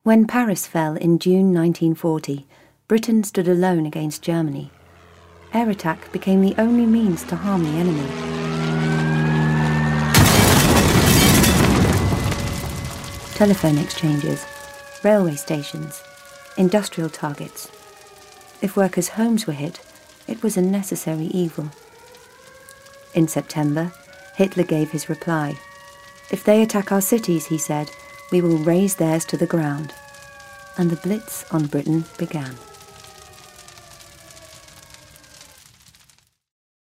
When Paris fell in June 1940, Britain stood alone against Germany. Air attack became the only means to harm the enemy. Telephone exchanges, railway stations, industrial targets. If workers' homes were hit, it was a necessary evil. In September, Hitler gave his reply. "If they attack our cities," he said, "we will raze theirs to the ground." And the Blitz on Britain began.